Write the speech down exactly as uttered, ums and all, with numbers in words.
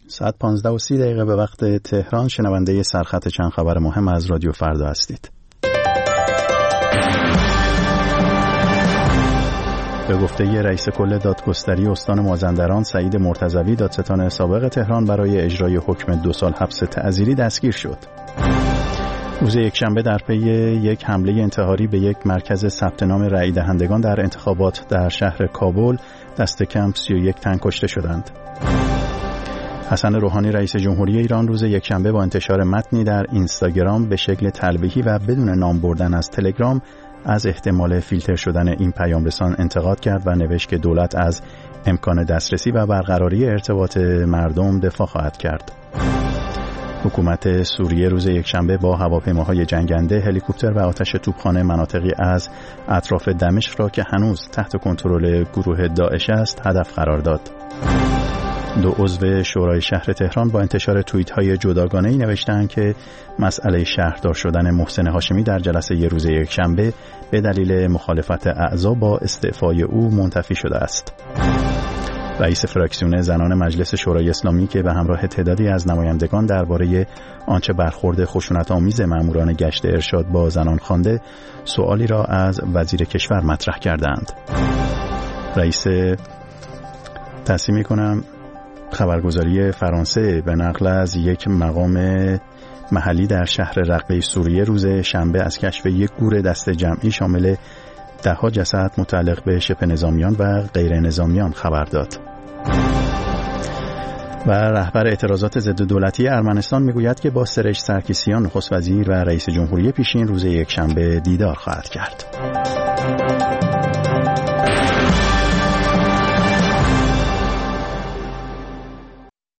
ساعت پانزده و سی دقیقه به وقت تهران. شنونده سرخط چند خبر مهم از رادیو فردا هستید. به گفته رئیس کل دادگستری استان مازندران سعید مرتضوی، دادستان سابق تهران برای اجرای حکم دو سال حبس تعزیری دستگیر شد. روز یکشنبه در پی یک حمله انتحاری به یک مرکز ثبت نام رای دهندگان در انتخابات در شهر کابل دست کم سی و یک تن کشته شدند. حسن روحانی رئیس جمهوری ایران روز یکشنبه با انتشار متنی در اینستاگرام به شکل تلویحی و بدون نام بردن از تلگرام از احتمال فیلتر شدن این پیامرسان انتقاد کرد و نوشت که دولت از امکان دسترسی و برقراری ارتباط مردم دفاع خواهد کرد. حکومت سوریه روز یکشنبه با هواپیماهای جنگنده، هلیکوپتر و آتش توپخانه مناطقی از اطراف دمشق را که هنوز تحت کنترل گروه داعش است هدف قرار داد. دو عضو شورای شهر تهران با انتشار توییت‌های جداگانه‌ای نوشتند که مسئله شهردار شدن محسن هاشمی در جلسه ی روز یکشنبه به دلیل مخالفت اعضا با استعفای او منتفی شده است. رئیس فراکسیون زنان مجلس شورای اسلامی که به همراه تعدادی از نمایندگان درباره آنچه برخورد خشونت‌آمیز ماموران گشت ارشاد با زنان خوانده، سوالی را از وزیر کشور مطرح کردند. رئیس تصمیم می‌کنم خبرگزاری فرانسه به نقل از یک مقام محلی در شهر رقه سوریه روز شنبه از کشف یک گور دست جمعی شامل ده‌ها جسد متعلق به شبه نظامیان و غیر نظامیان خبر داد. و رهبر اعتراضات ضد دولتی ارمنستان میگوید که با سرژ سرکیسیان نخست وزیر و رئیس جمهوری پیشین روز یکشنبه دیدار خواهد کرد.